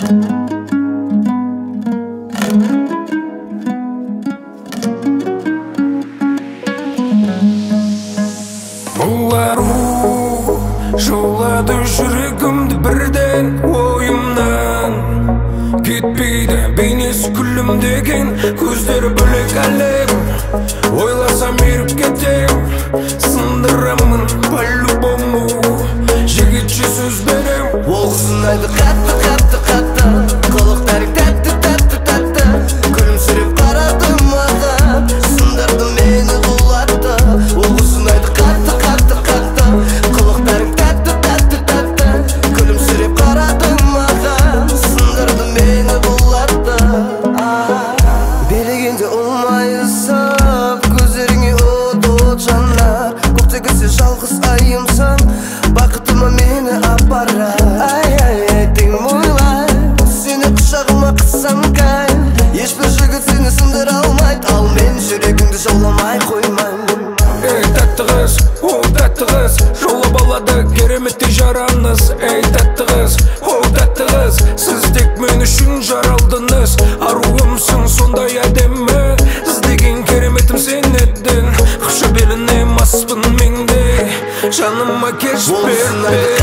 Жолады жүрегімді бірден ойымнан кетпейді бейнесі күлімдеген көздері бөлек әлем ойласам еріп кетем сындырамын по-любому жігітше сөз берем ол қызынайды қатты қатты қатты қылықтарың тәтті тәтті тәтті күлімсіреп қарады маған сындырды мені құлатты ол қызынайды қатты қатты қатты қылықтарың тәтті тәтті тәтті күлімсіреп қарады маған сындырды мені құлатты билегенде ұлмайысып көздеріңе от жанар көктегісі жалғыз айымсың бақытыма мені апара теңім ойлай сені құшағыма қыссам кай ешбір жігіт сені сындыра алмайды ал мен жүрегіңді жауламай қоймаймын ей тәтті қыз о тәтті қыз жаулап алады кереметтей жараңыз ей тәтті қыз о тәтті қыз сіз тек мен үшін жаралдыңыз аруымсың сондай әдемі іздеген кереметім сен едің құша беліне маспын мен де жаныма кеш берме